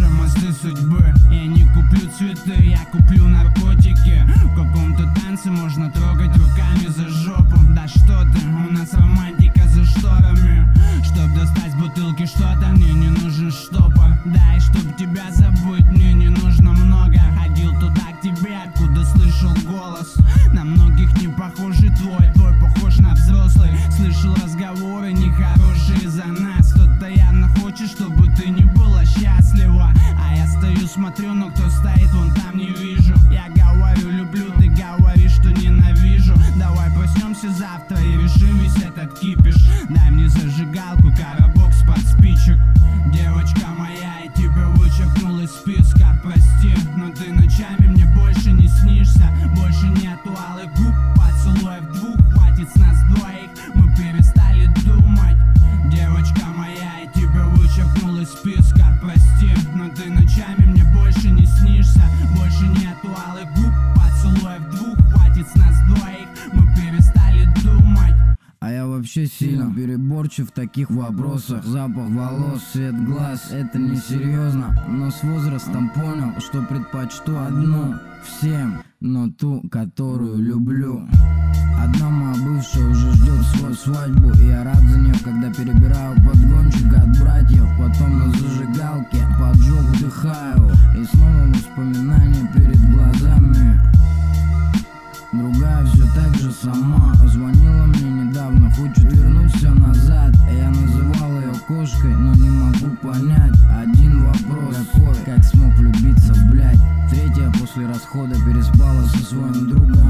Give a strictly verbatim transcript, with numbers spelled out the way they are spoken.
мосты судьбы. Я не куплю цветы, я куплю наркотики. В каком-то танце можно трогать руками за жопу. Да что ты, у нас романтика за шторами. Чтоб достать бутылки что-то, мне не нужен штопор. Да, и чтоб тебя забыть, мне не нужно много. Ходил туда к тебе, откуда слышал голос. На многих не похожий твой, твой похож на взрослый. Слышал разговоры нехорошие за нас. Кто-то явно хочет, чтобы ты не была счастлива. А я стою, смотрю, но кто стоит, вон там не вижу. Я говорю, люблю, ты говоришь, что ненавижу. Давай проснемся завтра и решим весь этот кипиш. Дай мне зажигалку, коробок с-под спичек. Девочка моя, я тебя вычеркнул из списка. Прости, но ты ночами мне больше не снишься. Больше нету алых губ, поцелуев двух. Хватит с нас двоих, мы перестали думать. Девочка моя, я тебя вычеркнул из списка. Прости, но ты ночами мне больше не снишься. Больше нету алых губ, поцелуев двух. Хватит с нас двоих, мы перестали думать. А я вообще сильно переборчив в таких вопросах. Запах волос, цвет глаз, это не серьезно. Но с возрастом понял, что предпочту одну всем, но ту, которую люблю. Одна моя бывшая уже ждет свою свадьбу, и я рад за нее, когда перебираю подгончик от братьев. Потом на зажигалке поджог вдыхаю, и снова воспоминания перед глазами. Другая все так же сама звонила мне недавно, хочет вернуть все назад. Я называл ее кошкой, но не могу понять один вопрос: какой, как смог влюбиться в блядь. Третья после расхода переспала со своим другом.